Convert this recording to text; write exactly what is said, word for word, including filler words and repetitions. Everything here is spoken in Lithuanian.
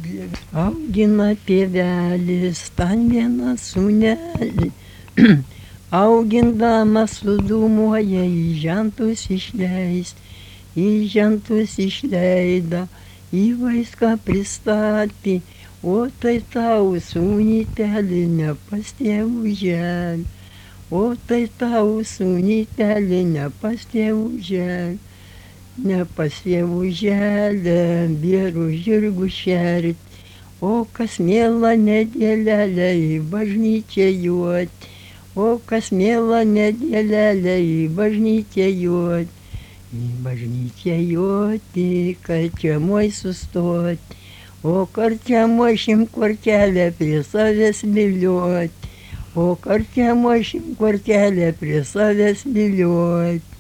Augina tėvelis ten vieną sūnelį, augindamas sudūmuoja į žentus išleis, į žentus išleido, į vaiską pristatė, o tai tau sūnyteli ne pas tėvų žemę, o tai tau sūnyteli ne pas tėvų žemę. Ne pas tėvų žemę, vyrų žirgų šerti, o kas miela nedėlelę į bažnyčią juot, o kas miela nedėlelę į bažnyčią juot, į bažnyčią juoti, kad žemoj sustot, o karčiamoj šimt kortelę prie savęs myliot, o karčiamoj šimt kortelę prie savęs myliot.